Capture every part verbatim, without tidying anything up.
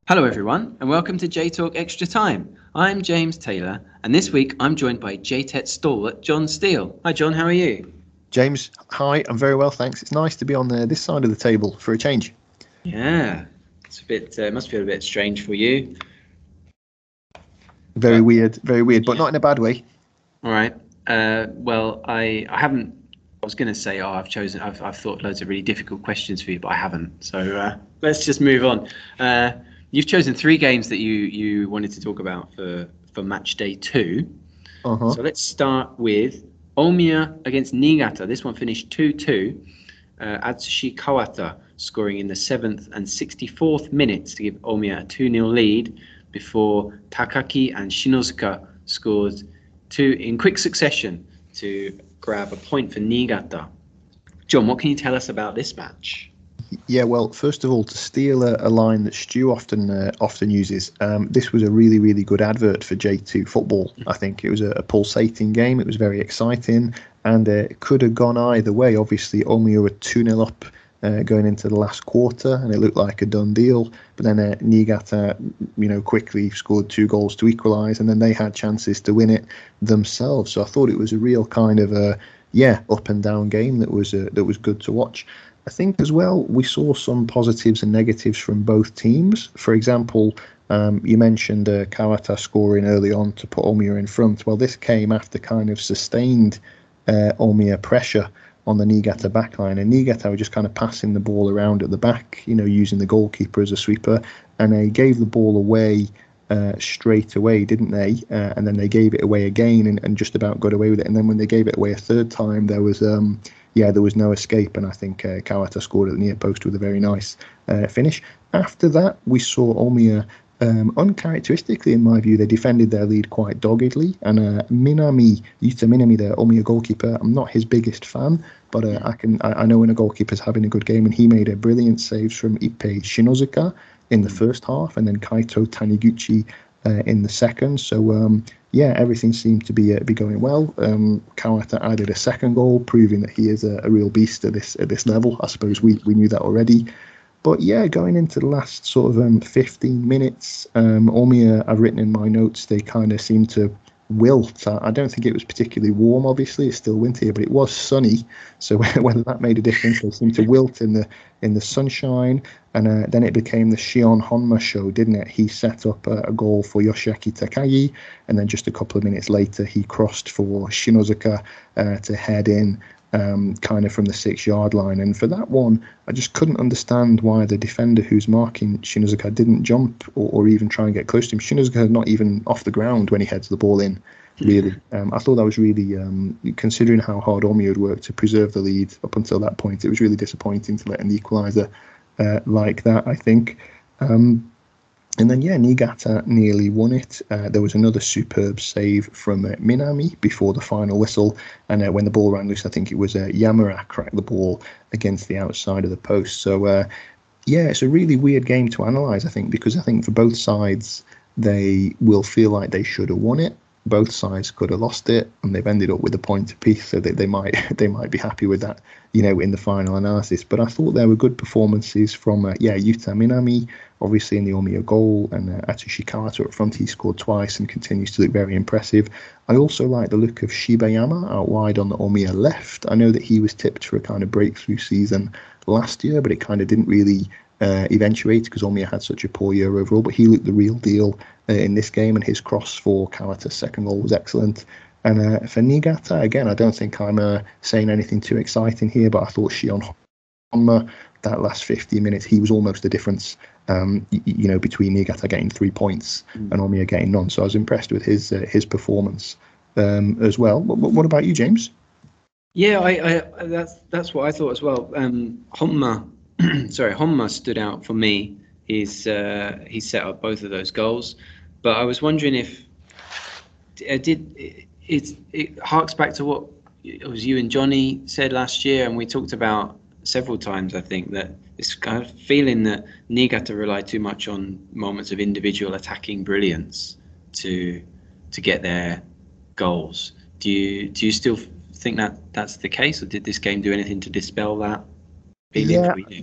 Hello, everyone, and welcome to J Talk Extra Time. I'm James Taylor, and this week I'm joined by J T E T stalwart John Steele. Hi, John. How are you? James, hi. I'm very well, thanks. It's nice to be on uh, this side of the table for a change. Yeah, it's a bit. Uh, it must feel a bit strange for you. Very But weird, very weird, but yeah, not in a bad way. all right. Uh, well, I I haven't. I was going to say, oh, I've chosen. I've I've thought loads of really difficult questions for you, but I haven't. So uh, let's just move on. Uh, you've chosen three games that you you wanted to talk about for for match day two. Uh huh. So let's start with Omiya against Niigata. This one finished two two. Uh, Atsushi Kawata scoring in the seventh and sixty-fourth minutes to give Omiya a two nil lead before Takaki and Shinozuka scored two in quick succession to grab a point for Niigata. John, what can you tell us about this match? Yeah, well, first of all, to steal a, a line that Stu often uh, often uses, um, this was a really, really good advert for J two football. I think it was a, a pulsating game. It was very exciting, and uh, it could have gone either way. Obviously, Omiya were two nil up uh, going into the last quarter, and it looked like a done deal. But then uh, Niigata, you know, quickly scored two goals to equalise, and then they had chances to win it themselves. So I thought it was a real kind of a yeah up and down game that was uh, that was good to watch. I think as well we saw some positives and negatives from both teams. For example, um, you mentioned uh, Kawata scoring early on to put Omiya in front. Well, this came after kind of sustained uh, Omiya pressure on the Niigata backline, and Niigata were just kind of passing the ball around at the back, you know, using the goalkeeper as a sweeper, and they gave the ball away uh, straight away, didn't they? Uh, and then they gave it away again and, and just about got away with it. And then when they gave it away a third time, there was um, yeah, there was no escape, and I think uh, Kawata scored at the near post with a very nice uh, finish. After that, we saw Omiya, um, uncharacteristically in my view, they defended their lead quite doggedly, and uh, Minami, Yuta Minami, the Omiya goalkeeper, I'm not his biggest fan, but uh, I can I, I know when a goalkeeper's having a good game, and he made a brilliant save from Ippei Shinozuka in the first half, and then Kaito Taniguchi uh, in the second. So um, yeah, everything seemed to be uh, be going well. Um, Kawata added a second goal, proving that he is a, a real beast at this at this level. I suppose we, we knew that already. But yeah, going into the last sort of um, fifteen minutes, um, Omiya, I've written in my notes, they kind of seemed to wilt. I don't think it was particularly warm, obviously, it's still winter here, but it was sunny. So whether that made a difference, they seemed to wilt in the in the sunshine. And uh, then it became the Shion Honma show, didn't it? He set up a, a goal for Yoshiaki Takagi, and then just a couple of minutes later, he crossed for Shinozuka uh, to head in. Um, kind of from the six-yard line, and for that one, I just couldn't understand why the defender who's marking Shinozuka didn't jump or, or even try and get close to him. Shinozuka not even off the ground when he heads the ball in. Really, um, I thought that was really, um, considering how hard Omiya had worked to preserve the lead up until that point, it was really disappointing to let an equaliser uh, like that, I think. Um, And then, yeah, Niigata nearly won it. Uh, there was another superb save from uh, Minami before the final whistle. And uh, when the ball ran loose, I think it was uh, Yamura cracked the ball against the outside of the post. So, uh, yeah, it's a really weird game to analyse, I think, because I think for both sides, they will feel like they should have won it. Both sides could have lost it, and they've ended up with a point apiece, so that they might they might be happy with that, you know, in the final analysis. But I thought there were good performances from uh, yeah Yuta Minami, obviously in the Omiya goal, and uh, Atsushi Kawata up front. He scored twice and continues to look very impressive. I also like the look of Shibayama out wide on the Omiya left. I know that he was tipped for a kind of breakthrough season last year, but it kind of didn't really uh, eventuate because Omiya had such a poor year overall. But he looked the real deal uh, in this game, and his cross for Kawata's second goal was excellent. And uh, for Niigata, again, I don't think I'm uh, saying anything too exciting here, but I thought Shion Honma, that last fifty minutes, he was almost the difference, um, you, you know, between Niigata getting three points mm. and Omiya getting none. So I was impressed with his uh, his performance um, as well. What, what about you, James? Yeah, I, I that's that's what I thought as well. Um, Honma, sorry, Honma stood out for me. He's uh, he set up both of those goals, but I was wondering if uh, did it, it it harks back to what it was you and Johnny said last year, and we talked about several times. I think that this kind of feeling that Niigata relied too much on moments of individual attacking brilliance to to get their goals. Do you do you still think that that's the case, or did this game do anything to dispel that feeling Yeah, for you?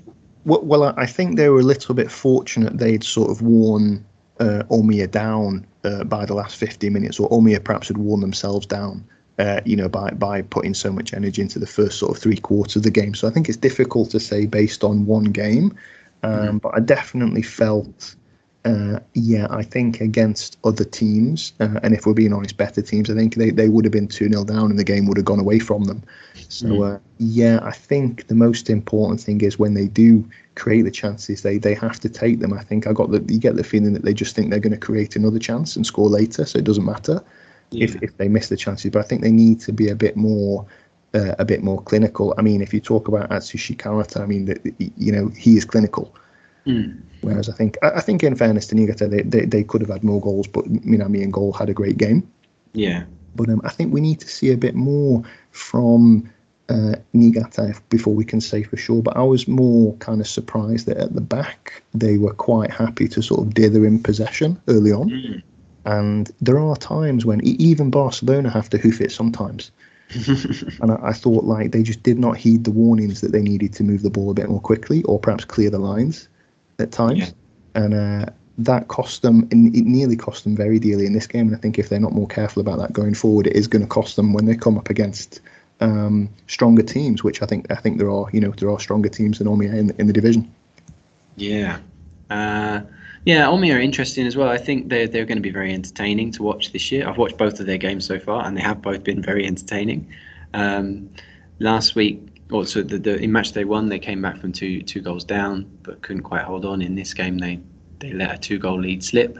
Well, well, I I think they were a little bit fortunate. They'd sort of worn uh, Omiya down uh, by the last fifty minutes, or Omiya perhaps had worn themselves down, uh, you know, by by putting so much energy into the first sort of three quarters of the game. So I think it's difficult to say based on one game, um, mm-hmm. but I definitely felt. Uh, yeah, I think against other teams, uh, and if we're being honest, better teams, I think they, they would have been two nil down and the game would have gone away from them. So, mm. uh, yeah, I think the most important thing is when they do create the chances, they, they have to take them. I think I got the you get the feeling that they just think they're going to create another chance and score later, so it doesn't matter yeah. if, if they miss the chances. But I think they need to be a bit more uh, a bit more clinical. I mean, if you talk about Atsushi Kawata, I mean, the, you know, he is clinical. Mm. Whereas I think, I think in fairness to Niigata, they, they they could have had more goals, but Minami and Goal had a great game. Yeah. But um, I think we need to see a bit more from uh, Niigata before we can say for sure. But I was more kind of surprised that at the back they were quite happy to sort of dither in possession early on. Mm. And there are times when even Barcelona have to hoof it sometimes. And I, I thought like they just did not heed the warnings that they needed to move the ball a bit more quickly or perhaps clear the lines at times, yeah. and uh, that cost them, and it nearly cost them very dearly in this game. And I think if they're not more careful about that going forward, it is going to cost them when they come up against um, stronger teams. Which I think I think there are, you know, there are stronger teams than Omiya in, in the division. Yeah, uh, yeah, Omiya are interesting as well. I think they're they're going to be very entertaining to watch this year. I've watched both of their games so far, and they have both been very entertaining. Um, last week. Also, the, the in match day one, they came back from two two goals down, but couldn't quite hold on. In this game, they they let a two goal lead slip.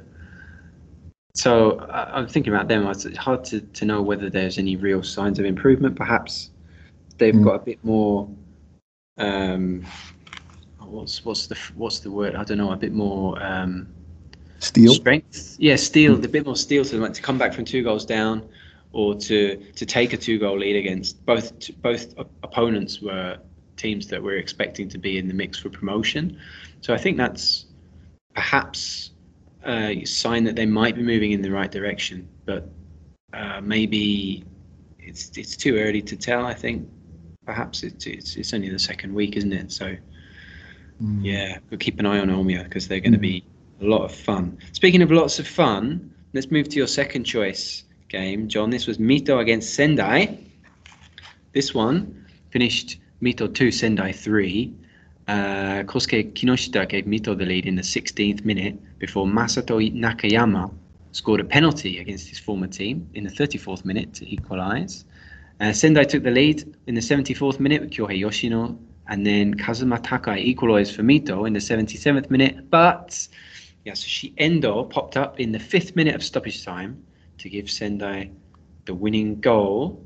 So uh, I'm thinking about them. It's hard to, to know whether there's any real signs of improvement. Perhaps they've mm. got a bit more. Um, what's what's the what's the word? I don't know. A bit more um, steel strength. Yeah, steel. Mm. A bit more steel to them like, to come back from two goals down. Or to, to take a two-goal lead against both both opponents were teams that we're expecting to be in the mix for promotion. So I think that's perhaps a sign that they might be moving in the right direction. But uh, maybe it's it's too early to tell. I think perhaps it's it's, it's only the second week, isn't it? So mm. yeah, we'll keep an eye on Omiya because they're going to mm. be a lot of fun. Speaking of lots of fun, let's move to your second choice game, John. This was Mito against Sendai. This one finished Mito two, Sendai three. Uh, Kosuke Kinoshita gave Mito the lead in the sixteenth minute before Masato Nakayama scored a penalty against his former team in the thirty-fourth minute to equalise. Uh, Sendai took the lead in the seventy-fourth minute with Kyohei Yoshino, and then Kazuma Takai equalised for Mito in the seventy-seventh minute. But Yasushi Endo popped up in the fifth minute of stoppage time to give Sendai the winning goal.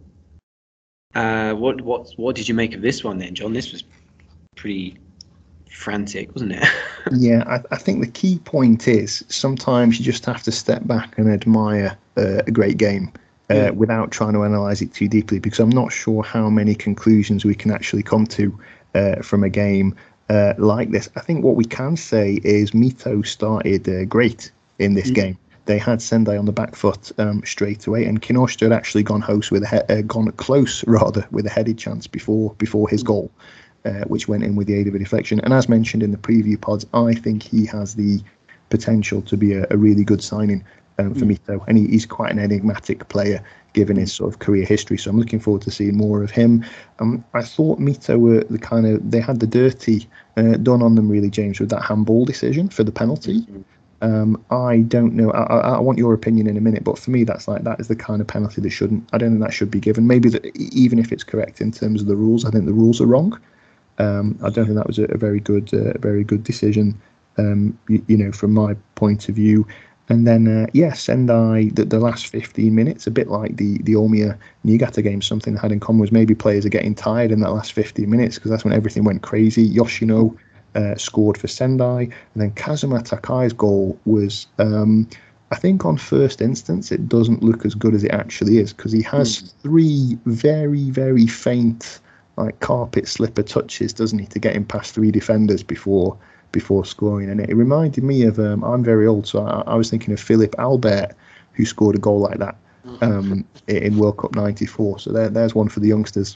Uh, what what what did you make of this one then, John? This was pretty frantic, wasn't it? Yeah, I, I think the key point is sometimes you just have to step back and admire uh, a great game uh, yeah. without trying to analyse it too deeply, because I'm not sure how many conclusions we can actually come to uh, from a game uh, like this. I think what we can say is Mito started uh, great in this mm. game. They had Sendai on the back foot um, straight away, and Kinoshita had actually gone host with a he- uh, gone close rather with a headed chance before before his goal, uh, which went in with the aid of a deflection. And as mentioned in the preview pods, I think he has the potential to be a, a really good signing um, for mm. Mito, and he, he's quite an enigmatic player given his sort of career history. So I'm looking forward to seeing more of him. Um, I thought Mito were the kind of they had the dirty uh, done on them really, James, with that handball decision for the penalty. Mm-hmm. Um, I don't know. I, I, I want your opinion in a minute, but for me, that's like that is the kind of penalty that shouldn't. I don't think that should be given. Maybe that even if it's correct in terms of the rules, I think the rules are wrong. Um, I don't think that was a, a very good, uh, very good decision. Um, you, you know, from my point of view. And then uh, yes, Sendai the, the last fifteen minutes, a bit like the the Omiya Niigata game. Something they had in common was maybe players are getting tired in that last fifteen minutes because that's when everything went crazy. Yoshino. Uh, scored for Sendai, and then Kazuma Takai's goal was, um, I think on first instance, it doesn't look as good as it actually is because he has mm. three very, very faint, like carpet slipper touches, doesn't he, to get him past three defenders before before scoring. And it, it reminded me of, um, I'm very old, so I, I was thinking of Philippe Albert, who scored a goal like that um, in World Cup ninety-four. So there, there's one for the youngsters.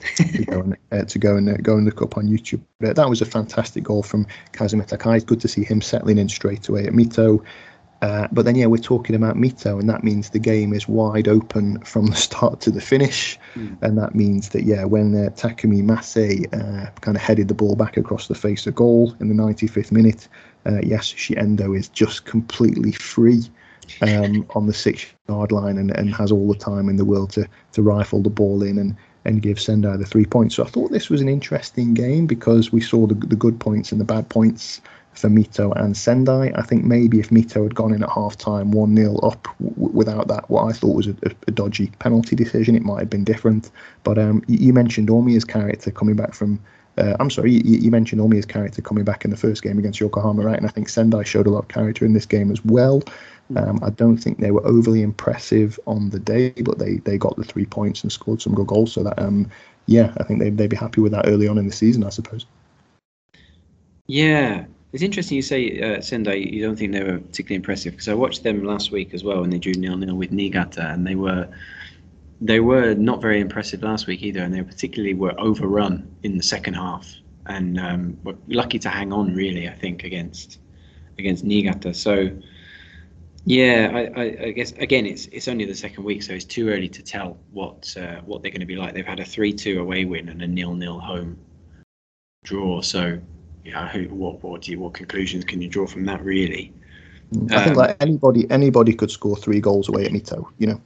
to go and uh, to go and uh, go and look up on YouTube. But that was a fantastic goal from Kazim Takai. It's good to see him settling in straight away at Mito. Uh, but then, yeah, we're talking about Mito, and that means the game is wide open from the start to the finish. Mm. And that means that, yeah, when uh, Takumi Mase uh, kind of headed the ball back across the face of goal in the ninety-fifth minute, uh, Yasushi Endo is just completely free um, on the six-yard line and, and has all the time in the world to to rifle the ball in and, and give Sendai the three points. So I thought this was an interesting game because we saw the, the good points and the bad points for Mito and Sendai. I think maybe if Mito had gone in at half time one nil up w- without that, what I thought was a, a dodgy penalty decision, it might have been different. But um, you, you mentioned Omiya's character coming back from uh, I'm sorry, you, you mentioned Omiya's character coming back in the first game against Yokohama, right? And I think Sendai showed a lot of character in this game as well. Um, I don't think they were overly impressive on the day, but they, they got the three points and scored some good goals. So that um yeah, I think they they'd be happy with that early on in the season, I suppose. Yeah. It's interesting you say uh, Sendai, you don't think they were particularly impressive, because I watched them last week as well, and they drew nil nil with Niigata, and they were they were not very impressive last week either, and they particularly were overrun in the second half, and um, were lucky to hang on really, I think, against against Niigata. So yeah, I, I, I guess again it's it's only the second week, so it's too early to tell what uh, what they're going to be like. They've had a three two away win and a nil nil home draw, so. Yeah, who, what, what, do you, what conclusions can you draw from that, really? I um, think like anybody, anybody could score three goals away at Mito, you know.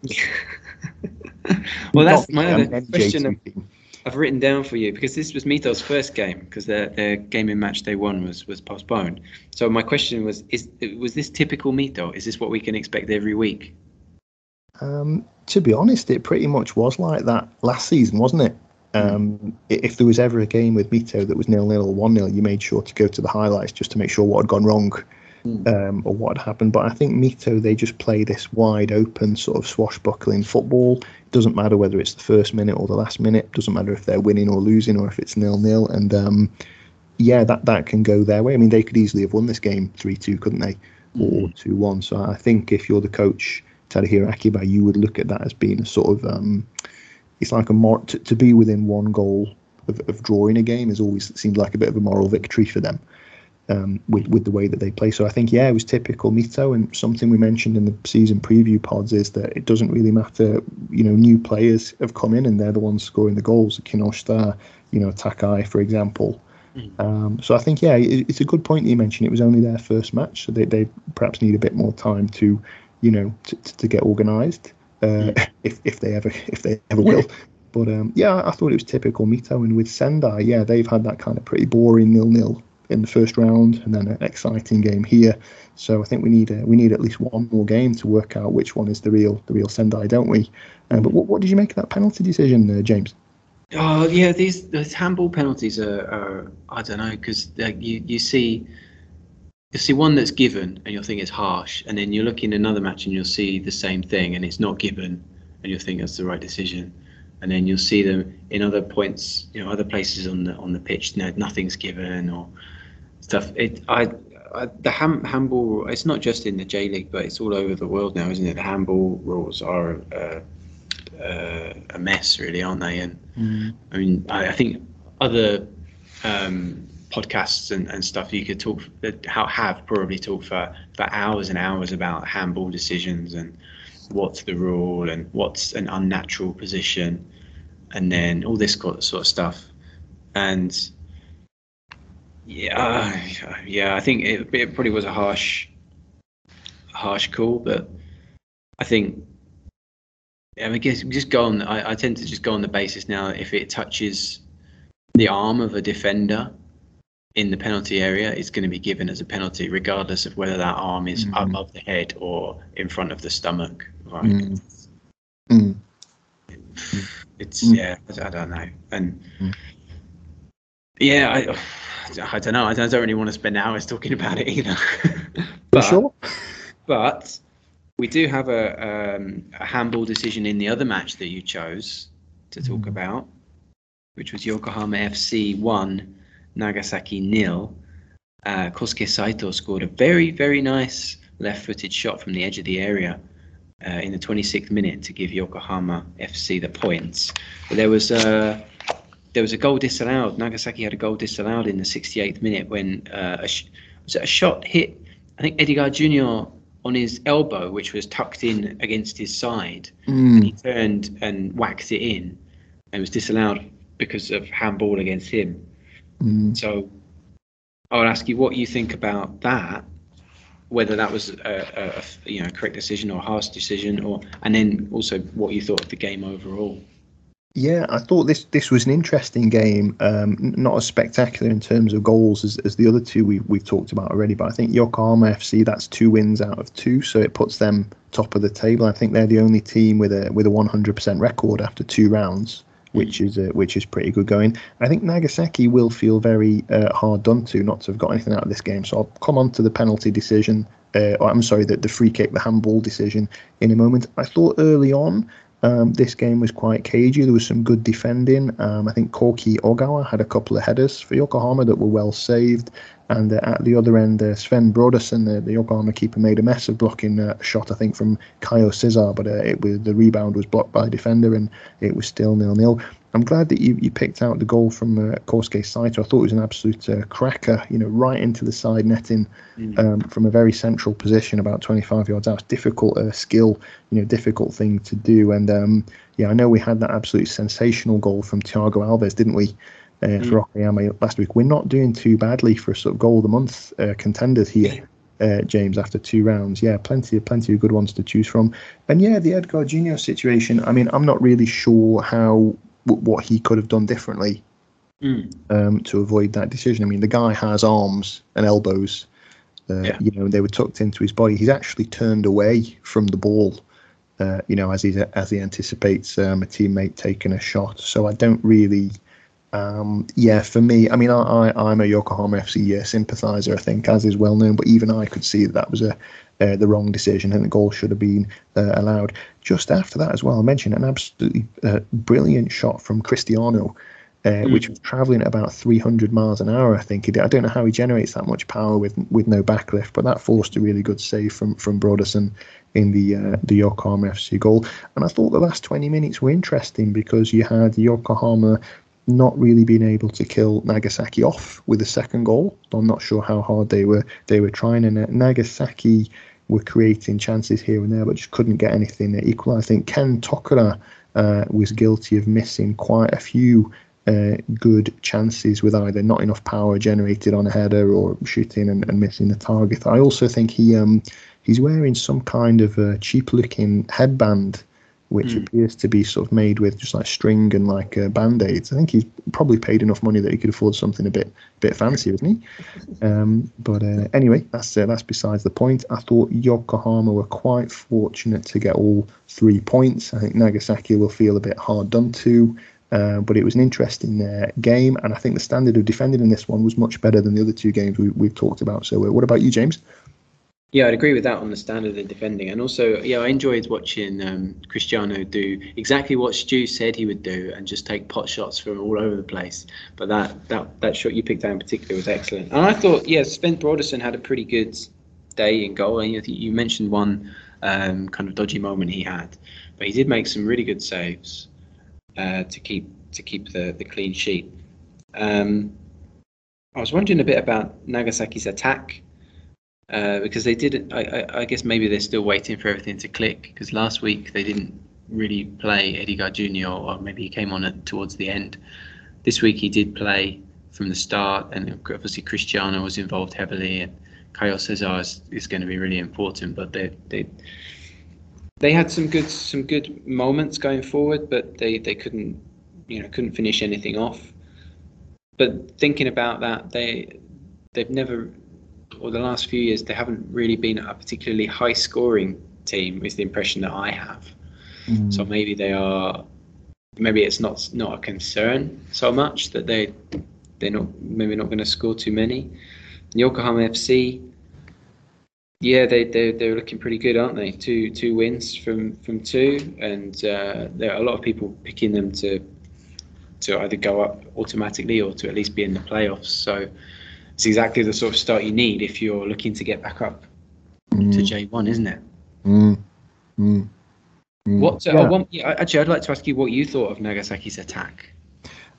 Well, that's my other question I've, I've written down for you, because this was Mito's first game, because their their game in match day one was was postponed. So my question was: Is was this typical Mito? Is this what we can expect every week? Um, to be honest, it pretty much was like that last season, wasn't it? Um, if there was ever a game with Mito that was nil nil or one nil, you made sure to go to the highlights just to make sure what had gone wrong um, or what had happened. But I think Mito, they just play this wide open sort of swashbuckling football. It doesn't matter whether it's the first minute or the last minute. It doesn't matter if they're winning or losing or if it's nil nil. And um, yeah, that, that can go their way. I mean, they could easily have won this game three two, couldn't they? Or two one. So I think if you're the coach, Tadahiro Akiba, you would look at that as being a sort of... Um, It's like a more to, to be within one goal of, of drawing a game is always seemed like a bit of a moral victory for them um, with with the way that they play. So I think yeah, it was typical Mito, and something we mentioned in the season preview pods is that it doesn't really matter. You know, new players have come in and they're the ones scoring the goals. Kinoshita, you know, Takai, for example. Mm. Um, so I think yeah, it, it's a good point that you mentioned. It was only their first match, so they they perhaps need a bit more time to, you know, to, to get organised. Uh, if if they ever if they ever will, but um, yeah, I thought it was typical Mito, and with Sendai, yeah, they've had that kind of pretty boring nil nil in the first round, and then an exciting game here. So I think we need a, we need at least one more game to work out which one is the real the real Sendai, don't we? Um, but what what did you make of that penalty decision, uh, James? Oh yeah, these these handball penalties are, are I don't know, because uh, you you see. You see one that's given and you'll think it's harsh, and then you look in another match and you'll see the same thing and it's not given and you'll think that's the right decision, and then you'll see them in other points, you know, other places on the on the pitch, no, nothing's given or stuff. It I, I the ham, handball, it's not just in the J League, but it's all over the world now, isn't it? The handball rules are uh, uh, a mess, really, aren't they? And mm. I mean, I, I think other um, podcasts and, and stuff you could talk how have probably talked for, for hours and hours about handball decisions and what's the rule and what's an unnatural position and then all this sort of stuff. And yeah, yeah, I think it, it probably was a harsh, harsh call, but I think I mean, guess just go on. I, I tend to just go on the basis now if it touches the arm of a defender in the penalty area, it's going to be given as a penalty, regardless of whether that arm is mm. above the head or in front of the stomach. Right? Mm. Mm. It's mm. yeah, I, I don't know, and mm. yeah, I, I don't know. I don't, I don't really want to spend hours talking about it either. but, sure, but we do have a, um, a handball decision in the other match that you chose to talk mm. about, which was Yokohama F C one. Nagasaki nil. Uh, Kosuke Saito scored a very, very nice left-footed shot from the edge of the area uh, in the twenty-sixth minute to give Yokohama F C the points. But there was uh, there was a goal disallowed. Nagasaki had a goal disallowed in the sixty-eighth minute when uh, a sh- was it a shot hit, I think, Edgar Junior on his elbow, which was tucked in against his side, Mm. and he turned and whacked it in, and was disallowed because of handball against him. Mm. So I would ask you what you think about that, whether that was a, a, a you know correct decision or a harsh decision, or and then also what you thought of the game overall. Yeah, I thought this this was an interesting game. Um, not as spectacular in terms of goals as, as the other two we we've talked about already, but I think Yokohama F C, that's two wins out of two, so it puts them top of the table. I think they're the only team with a with a one hundred percent record after two rounds, which is uh, which is pretty good going. I think Nagasaki will feel very uh, hard done to not to have got anything out of this game. So I'll come on to the penalty decision, uh, or I'm sorry, the, the free kick, the handball decision in a moment. I thought early on, Um, this game was quite cagey. There was some good defending. Um, I think Koki Ogawa had a couple of headers for Yokohama that were well saved. And uh, at the other end, uh, Sven Brodersen, the, the Yokohama keeper, made a mess of blocking uh, a shot, I think, from Kaio Cesar, but uh, it was, the rebound was blocked by a defender and it was still nil nil. I'm glad that you, you picked out the goal from uh, Kosuke Saito. I thought it was an absolute uh, cracker, you know, right into the side netting um, from a very central position, about twenty-five yards out. Difficult uh, skill, you know, difficult thing to do. And um, yeah, I know we had that absolutely sensational goal from Thiago Alves, didn't we, uh, for Okayama last week. We're not doing too badly for a sort of goal of the month uh, contenders here. Uh, James, after two rounds, yeah, plenty of plenty of good ones to choose from. And yeah, the Edgar Junior situation, I mean, I'm not really sure how what he could have done differently mm. um, to avoid that decision. I mean, the guy has arms and elbows. Uh, yeah. You know, they were tucked into his body. He's actually turned away from the ball, uh, you know, as he as he anticipates um, a teammate taking a shot. So I don't really. Um, yeah, for me, I mean, I, I, I'm a Yokohama F C yeah, sympathiser, I think, as is well known, but even I could see that that was a uh, the wrong decision and the goal should have been uh, allowed. Just after that as well, I mentioned an absolutely uh, brilliant shot from Cristiano, uh, mm. which was travelling at about three hundred miles an hour, I think. I don't know how he generates that much power with with no backlift, but that forced a really good save from, from Brodersen in the uh, the Yokohama F C goal. And I thought the last twenty minutes were interesting because you had Yokohama not really being able to kill Nagasaki off with a second goal. I'm not sure how hard they were they were trying, and uh, Nagasaki were creating chances here and there, but just couldn't get anything equal. I think Ken Tokura uh, was guilty of missing quite a few uh, good chances with either not enough power generated on a header or shooting and, and missing the target. I also think he um, he's wearing some kind of a cheap-looking headband, which mm. appears to be sort of made with just like string and like uh, band-aids. I think he's probably paid enough money that he could afford something a bit bit fancy, isn't he? Um, but uh, anyway, that's uh, that's besides the point. I thought Yokohama were quite fortunate to get all three points. I think Nagasaki will feel a bit hard done to, uh, but it was an interesting uh, game, and I think the standard of defending in this one was much better than the other two games we, we've talked about. So uh, what about you, James? Yeah, I'd agree with that on the standard of defending. And also, yeah, I enjoyed watching um, Cristiano do exactly what Stu said he would do and just take pot shots from all over the place. But that that, that shot you picked out in particular was excellent. And I thought, yeah, Sven Brodersen had a pretty good day in goal. And I think you mentioned one um, kind of dodgy moment he had. But he did make some really good saves uh, to keep to keep the, the clean sheet. Um, I was wondering a bit about Nagasaki's attack. Uh, because they didn't, I, I, I guess maybe they're still waiting for everything to click, because last week they didn't really play Edgar Junior, or maybe he came on at, towards the end. This week he did play from the start, and obviously Cristiano was involved heavily, and Kaio Cesar is, is going to be really important. But they they they had some good some good moments going forward, but they, they couldn't you know couldn't finish anything off. But thinking about that, they they've never. Or the last few years, they haven't really been a particularly high-scoring team, is the impression that I have. Mm. So maybe they are, maybe it's not not a concern so much that they they're not maybe not going to score too many. Yokohama F C, yeah, they they they're looking pretty good, aren't they? Two two wins from from two, and uh, there are a lot of people picking them to to either go up automatically or to at least be in the playoffs. So. It's exactly the sort of start you need if you're looking to get back up mm. to J one, isn't it? Mm. Mm. Mm. What? Uh, yeah. I want, yeah, actually, I'd like to ask you what you thought of Nagasaki's attack.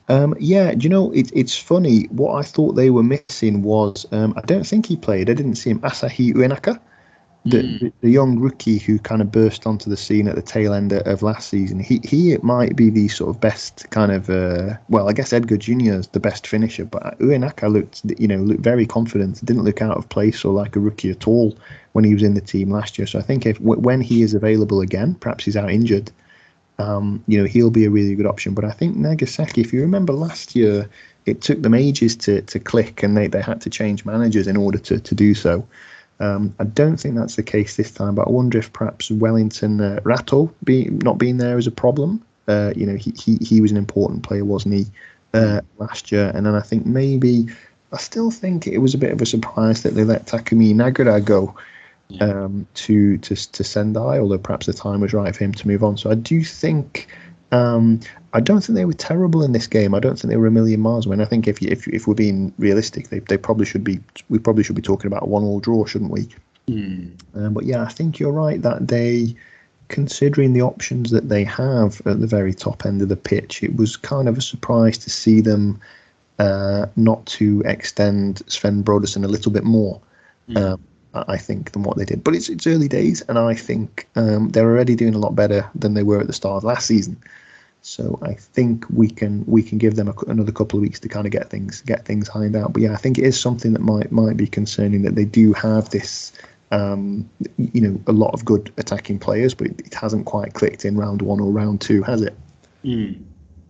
Um, yeah, do you know, it, it's funny. What I thought they were missing was, um, I don't think he played. I didn't see him. Asahi Uenaka, the, Mm. the the young rookie who kind of burst onto the scene at the tail end of last season. He he might be the sort of best kind of. Uh, well, I guess Edgar Junior is the best finisher, but Uenaka looked, you know, looked very confident. Didn't look out of place or like a rookie at all when he was in the team last year. So I think if when he is available again, perhaps he's out injured. Um, you know, he'll be a really good option. But I think Nagasaki, if you remember last year, it took them ages to to click, and they, they had to change managers in order to, to do so. Um, I don't think that's the case this time, but I wonder if perhaps Wellington uh, Rato be, not being there is a problem. Uh, you know, he, he he was an important player, wasn't he, uh, last year? And then I think maybe, I still think it was a bit of a surprise that they let Takumi Nagara go. Yeah. Um, to to to Sendai, although perhaps the time was right for him to move on. So I do think, um, I don't think they were terrible in this game. I don't think they were a million miles away. And I think if you, if if we're being realistic, they they probably should be. We probably should be talking about a one-all draw, shouldn't we? Mm. Um, but yeah, I think you're right that they, considering the options that they have at the very top end of the pitch, it was kind of a surprise to see them uh, not to extend Sven Brodersen a little bit more. Mm. Um, I think, than what they did. But it's it's early days, and I think um, they're already doing a lot better than they were at the start of last season. So I think we can we can give them a, another couple of weeks to kind of get things get things ironed out. But yeah, I think it is something that might might be concerning, that they do have this, um, you know, a lot of good attacking players, but it, it hasn't quite clicked in round one or round two, has it? Mm.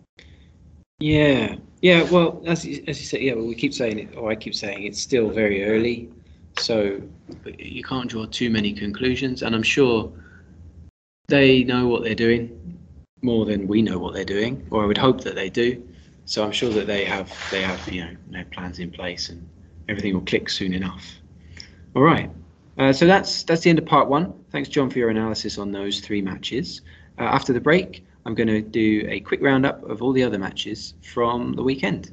Yeah, yeah. Well, as you, as you said, yeah. Well, we keep saying it, or I keep saying it's still very early. So you can't draw too many conclusions, and I'm sure they know what they're doing more than we know what they're doing, or I would hope that they do. So I'm sure that they have they have you know their plans in place, and everything will click soon enough. All right. Uh, so that's that's the end of part one. Thanks, John, for your analysis on those three matches. Uh, after the break, I'm going to do a quick roundup of all the other matches from the weekend.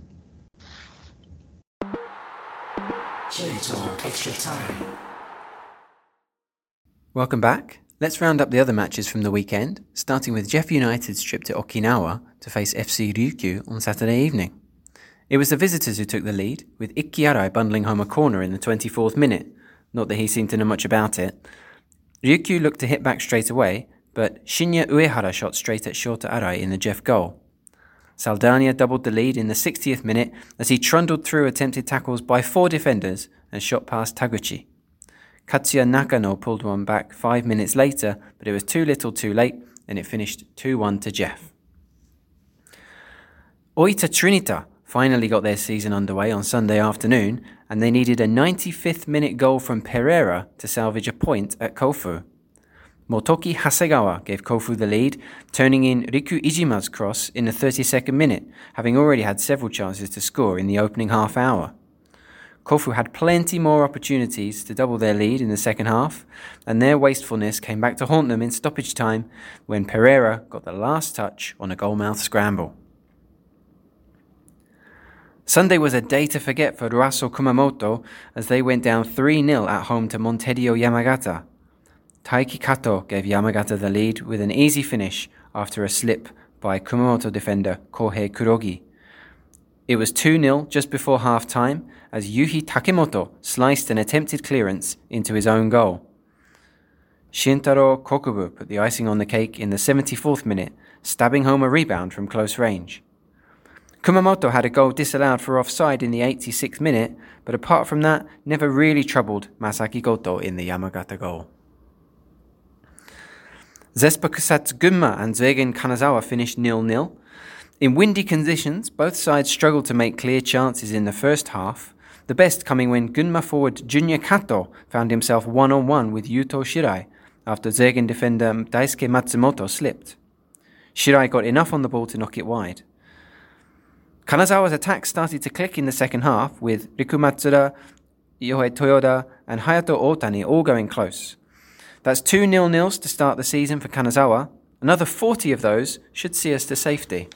Extra time. Welcome back. Let's round up the other matches from the weekend, starting with Jeff United's trip to Okinawa to face F C Ryukyu on Saturday evening. It was the visitors who took the lead, with Ikki Arai bundling home a corner in the twenty-fourth minute. Not that he seemed to know much about it. Ryukyu looked to hit back straight away, but Shinya Uehara shot straight at Shota Arai in the Jeff goal. Saldania doubled the lead in the sixtieth minute as he trundled through attempted tackles by four defenders and shot past Taguchi. Katsuya Nakano pulled one back five minutes later, but it was too little too late, and it finished two one to Jeff. Oita Trinita finally got their season underway on Sunday afternoon, and they needed a ninety-fifth minute goal from Pereira to salvage a point at Kofu. Motoki Hasegawa gave Kofu the lead, turning in Riku Ijima's cross in the thirty-second minute, having already had several chances to score in the opening half hour. Kofu had plenty more opportunities to double their lead in the second half, and their wastefulness came back to haunt them in stoppage time when Pereira got the last touch on a goalmouth scramble. Sunday was a day to forget for Ruasso Kumamoto as they went down three nil at home to Montedio Yamagata. Taiki Kato gave Yamagata the lead with an easy finish after a slip by Kumamoto defender Kohei Kurogi. It was two nil just before half-time as Yuhi Takemoto sliced an attempted clearance into his own goal. Shintaro Kokubu put the icing on the cake in the seventy-fourth minute, stabbing home a rebound from close range. Kumamoto had a goal disallowed for offside in the eighty-sixth minute, but apart from that, never really troubled Masaki Goto in the Yamagata goal. Zespa Kusatsu Gunma and Zuegen Kanazawa finished nil nil. In windy conditions, both sides struggled to make clear chances in the first half, the best coming when Gunma forward Junya Kato found himself one-on-one with Yuto Shirai after Zuegen defender Daisuke Matsumoto slipped. Shirai got enough on the ball to knock it wide. Kanazawa's attack started to click in the second half, with Riku Matsuda, Yohei Toyoda and Hayato Otani all going close. That's two nil-nils to start the season for Kanazawa. Another forty of those should see us to safety.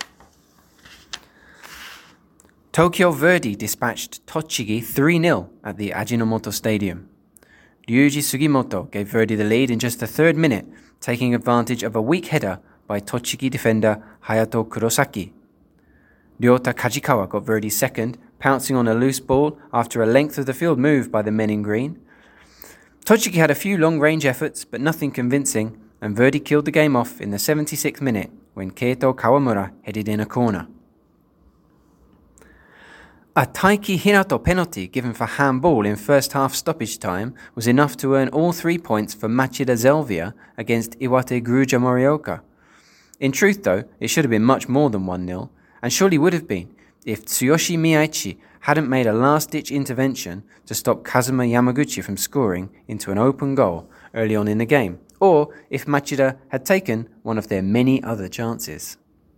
Tokyo Verdy dispatched Tochigi three nil at the Ajinomoto Stadium. Ryuji Sugimoto gave Verdy the lead in just the third minute, taking advantage of a weak header by Tochigi defender Hayato Kurosaki. Ryota Kajikawa got Verdi second, pouncing on a loose ball after a length of the field move by the men in green. Tochigi had a few long-range efforts, but nothing convincing, and Verdi killed the game off in the seventy-sixth minute when Keito Kawamura headed in a corner. A Taiki Hirato penalty given for handball in first half stoppage time was enough to earn all three points for Machida Zelvia against Iwate Gruja Morioka. In truth, though, it should have been much more than one nil, and surely would have been if Tsuyoshi Miyaichi hadn't made a last-ditch intervention to stop Kazuma Yamaguchi from scoring into an open goal early on in the game, or if Machida had taken one of their many other chances.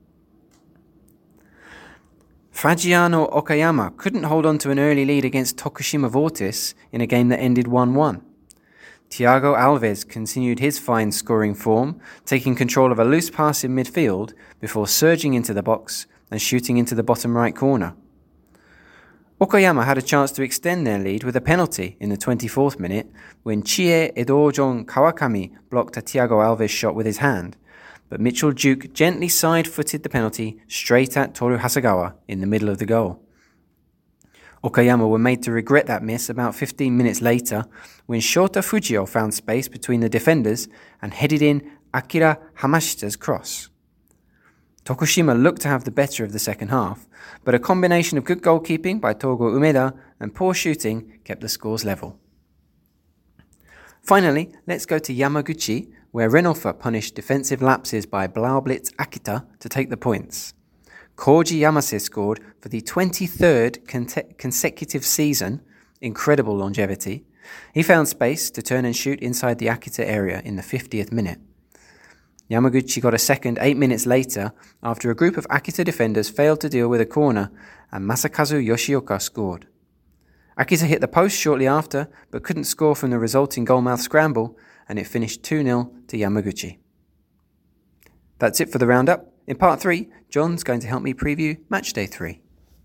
Fagiano Okayama couldn't hold on to an early lead against Tokushima Vortis in a game that ended one one. Thiago Alves continued his fine scoring form, taking control of a loose pass in midfield before surging into the box and shooting into the bottom right corner. Okayama had a chance to extend their lead with a penalty in the twenty-fourth minute when Chie Edojon Kawakami blocked a Thiago Alves shot with his hand, but Mitchell Duke gently side-footed the penalty straight at Toru Hasegawa in the middle of the goal. Okayama were made to regret that miss about fifteen minutes later when Shota Fujio found space between the defenders and headed in Akira Hamashita's cross. Tokushima looked to have the better of the second half, but a combination of good goalkeeping by Togo Umeda and poor shooting kept the scores level. Finally, let's go to Yamaguchi, where Renoffer punished defensive lapses by Blaublitz Akita to take the points. Koji Yamase scored for the twenty-third con- consecutive season, incredible longevity. He found space to turn and shoot inside the Akita area in the fiftieth minute. Yamaguchi got a second eight minutes later after a group of Akita defenders failed to deal with a corner and Masakazu Yoshioka scored. Akita hit the post shortly after but couldn't score from the resulting goalmouth scramble, and it finished two nil to Yamaguchi. That's it for the roundup. In part three, John's going to help me preview match day three.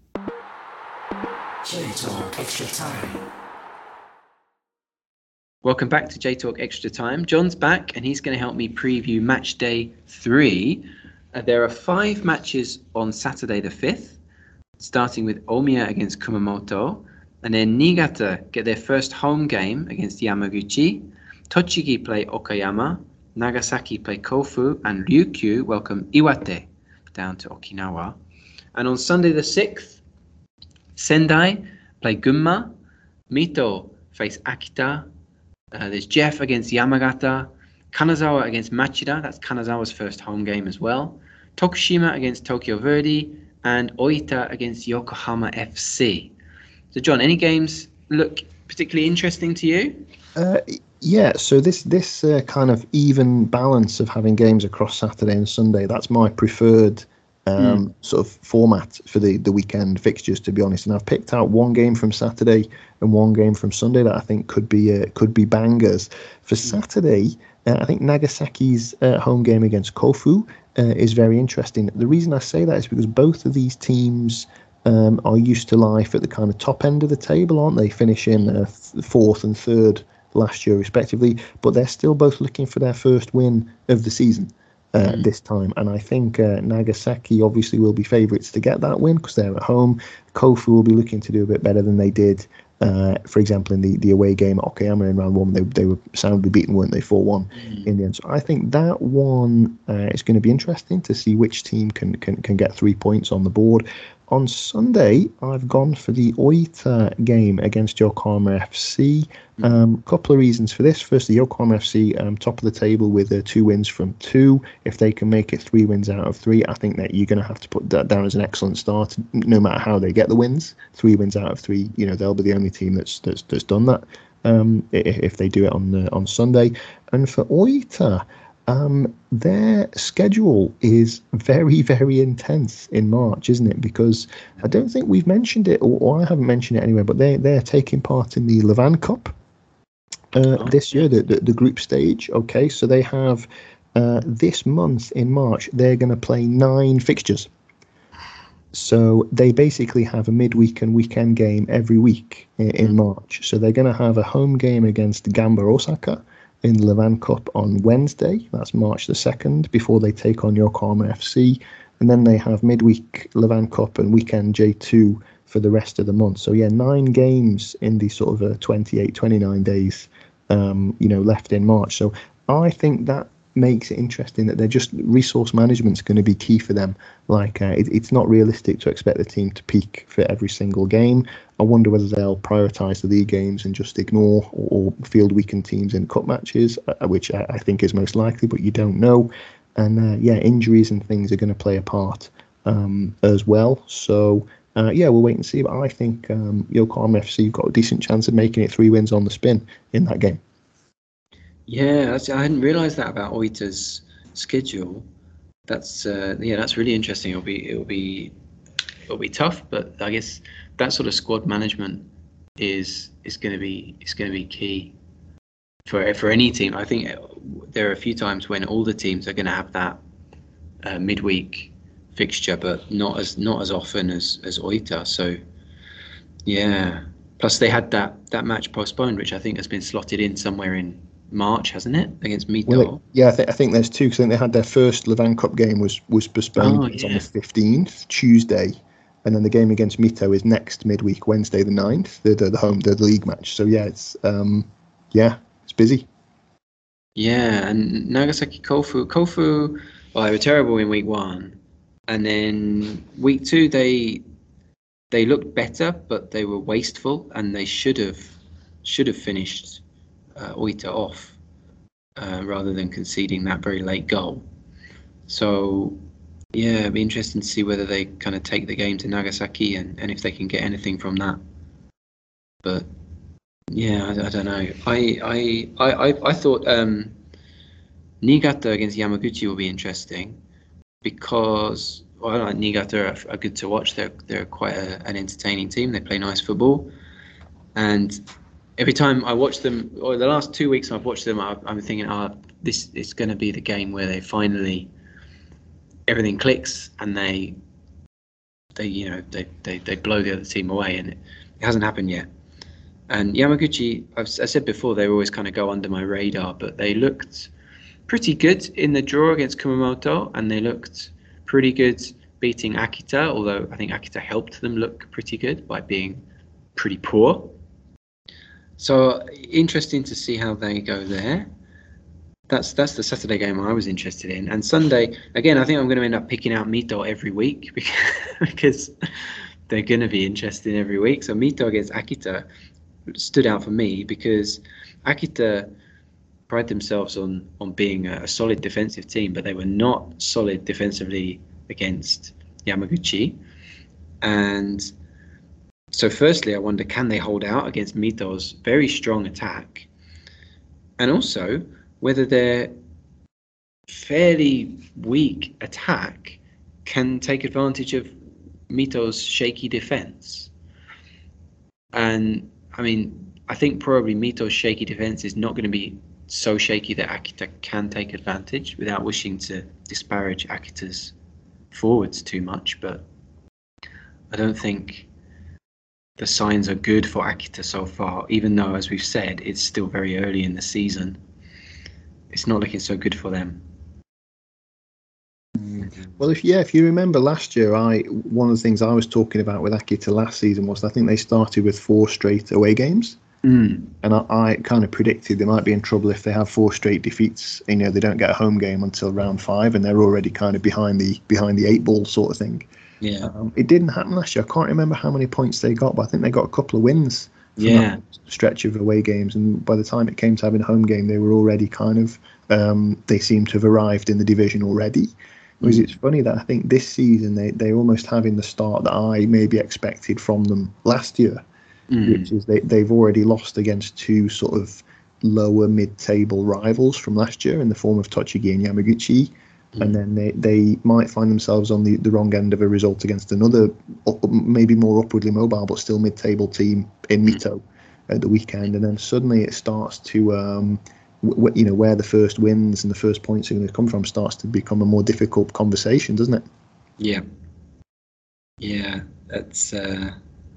J-Talk Extra Time. Welcome back to J-Talk Extra Time. John's back and he's going to help me preview match day three. Uh, there are five matches on Saturday the fifth, starting with Omiya against Kumamoto, and then Niigata get their first home game against Yamaguchi. Tochigi play Okayama, Nagasaki play Kofu, and Ryukyu welcome Iwate down to Okinawa. And on Sunday the sixth, Sendai play Gunma, Mito face Akita, uh, there's Jeff against Yamagata, Kanazawa against Machida, that's Kanazawa's first home game as well, Tokushima against Tokyo Verdy, and Oita against Yokohama F C. So John, any games look particularly interesting to you? Uh, yeah, so this this uh, kind of even balance of having games across Saturday and Sunday, that's my preferred um, mm. sort of format for the, the weekend fixtures, to be honest. And I've picked out one game from Saturday and one game from Sunday that I think could be uh, could be bangers. For Saturday, uh, I think Nagasaki's uh, home game against Kofu uh, is very interesting. The reason I say that is because both of these teams um, are used to life at the kind of top end of the table, aren't they? Finishing uh, fourth and third last year respectively, but they're still both looking for their first win of the season uh, mm. this time, and I think uh, Nagasaki obviously will be favourites to get that win because they're at home. Kofu will be looking to do a bit better than they did uh, for example in the, the away game at Okayama in round one. They, they were soundly beaten, weren't they, four one mm. in the end. So I think that one uh, is going to be interesting to see which team can, can, can get three points on the board. On Sunday, I've gone for the Oita game against Yokohama F C. A um, couple of reasons for this. Firstly, Yokohama F C um, top of the table with uh, two wins from two. If they can make it three wins out of three, I think that you're going to have to put that down as an excellent start. No matter how they get the wins, three wins out of three, you know they'll be the only team that's that's, that's done that. Um, if, if they do it on uh, on Sunday, and for Oita. Um, their schedule is very, very intense in March, isn't it? Because I don't think we've mentioned it, or, or I haven't mentioned it anywhere, but they, they're taking part in the Levan Cup uh, oh, this year, the, the, the group stage. Okay, so they have uh, this month in March, they're going to play nine fixtures. So they basically have a midweek and weekend game every week in, in March. So they're going to have a home game against Gamba Osaka in the Levan Cup on Wednesday, that's March the second, before they take on Yokohama F C and then they have midweek Levan Cup and weekend J two for the rest of the month. So yeah, nine games in the sort of uh, twenty-eight, twenty-nine days, um, you know, left in March. So I think that makes it interesting that they're just resource management's going to be key for them. Like uh, it, it's not realistic to expect the team to peak for every single game. I wonder whether they'll prioritise the league games and just ignore or, or field weakened teams in cup matches, uh, which I, I think is most likely, but you don't know. And uh, yeah, injuries and things are going to play a part um, as well. So uh, yeah, we'll wait and see. But I think um, Yokohama F C have got a decent chance of making it three wins on the spin in that game. Yeah, that's, I hadn't realised that about Oita's schedule. That's uh, yeah, that's really interesting. It'll be it'll be it'll be tough, but I guess that sort of squad management is is going to be is going to be key for for any team. I think there are a few times when all the teams are going to have that uh, midweek fixture, but not as not as often as as Oita. So yeah, plus they had that that match postponed, which I think has been slotted in somewhere in March, hasn't it, against Mito? Well, yeah, I, th- I think there's two. Because I think they had their first Levan Cup game was was postponed. Oh, It's yeah. on the fifteenth, Tuesday, and then the game against Mito is next midweek, Wednesday the ninth, the the, the home the, the league match. So yeah, it's um yeah, it's busy. Yeah, and Nagasaki Kofu, Kofu, well, they were terrible in week one, and then week two they they looked better, but they were wasteful, and they should have should have finished uh, Oita off uh, rather than conceding that very late goal. So yeah, it'd be interesting to see whether they kind of take the game to Nagasaki and, and if they can get anything from that. But yeah, I, I don't know. I I I, I, I thought um, Niigata against Yamaguchi will be interesting because well, like Niigata are, are good to watch. They're they're quite a, an entertaining team. They play nice football, and every time I watch them, or the last two weeks I've watched them, I, I'm thinking, oh, this is going to be the game where they finally everything clicks and they they you know they they, they blow the other team away, and it, it hasn't happened yet. And Yamaguchi, I've I said before, they always kind of go under my radar, but they looked pretty good in the draw against Kumamoto, and they looked pretty good beating Akita, although I think Akita helped them look pretty good by being pretty poor. So interesting to see how they go there. That's that's the Saturday game I was interested in. And Sunday, again, I think I'm going to end up picking out Mito every week because they're going to be interesting every week. So Mito against Akita stood out for me because Akita pride themselves on on being a, a solid defensive team, but they were not solid defensively against Yamaguchi. And so firstly, I wonder, can they hold out against Mito's very strong attack? And also, whether their fairly weak attack can take advantage of Mito's shaky defense. And, I mean, I think probably Mito's shaky defense is not going to be so shaky that Akita can take advantage without wishing to disparage Akita's forwards too much. But I don't think the signs are good for Akita so far, even though, as we've said, it's still very early in the season. It's not looking so good for them. Well, if yeah, if you remember last year, I one of the things I was talking about with Akita last season was I think they started with four straight away games, mm. and I, I kind of predicted they might be in trouble if they have four straight defeats. You know, they don't get a home game until round five, and they're already kind of behind the behind the eight ball sort of thing. Yeah, um, it didn't happen last year. I can't remember how many points they got, but I think they got a couple of wins from yeah. that stretch of away games. And by the time it came to having a home game, they were already kind of um, they seemed to have arrived in the division already. Whereas it's funny that I think this season they, they almost having the start that I maybe expected from them last year, Mm. which is they, they've already lost against two sort of lower mid-table rivals from last year in the form of Tochigi and Yamaguchi. Mm. And then they, they might find themselves on the, the wrong end of a result against another, maybe more upwardly mobile, but still mid-table team in Mito at the weekend. And then suddenly it starts to... Um, you know, where the first wins and the first points are going to come from starts to become a more difficult conversation, doesn't it? Yeah. Yeah, that's uh,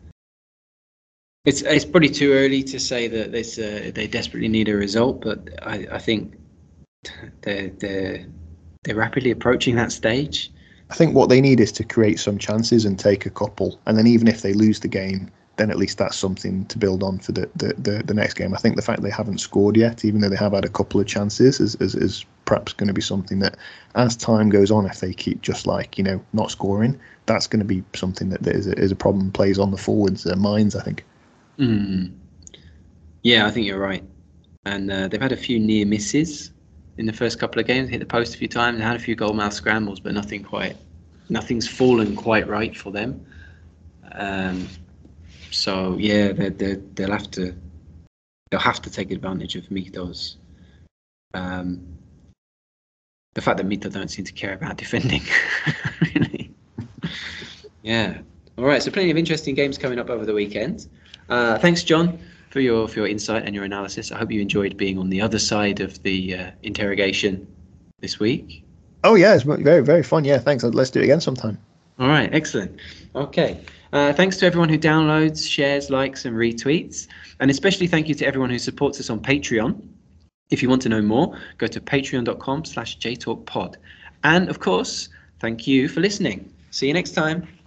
it's it's probably too early to say that this uh, they desperately need a result, but I, I think they're they're they're rapidly approaching that stage. I think what they need is to create some chances and take a couple, and then even if they lose the game, then at least that's something to build on for the, the, the, the next game. I think the fact they haven't scored yet, even though they have had a couple of chances, is, is, is perhaps going to be something that, as time goes on, if they keep just like, you know, not scoring, that's going to be something that is a, is a problem, plays on the forwards' uh, minds, I think. Mm. Yeah, I think you're right. And uh, they've had a few near misses in the first couple of games, hit the post a few times, had a few goalmouth scrambles, but nothing quite, nothing's fallen quite right for them. Um, so yeah, they they they'll have to they'll have to take advantage of Mito's. Um, the fact that Mito don't seem to care about defending, really. Yeah. All right. So plenty of interesting games coming up over the weekend. Uh, thanks, John, for your for your insight and your analysis. I hope you enjoyed being on the other side of the uh, interrogation this week. Oh yeah, it's very very fun. Yeah, thanks. Let's do it again sometime. All right, excellent. Okay. Uh, thanks to everyone who downloads, shares, likes, and retweets. And especially thank you to everyone who supports us on Patreon. If you want to know more, go to patreon.com slash jtalkpod. And of course, thank you for listening. See you next time.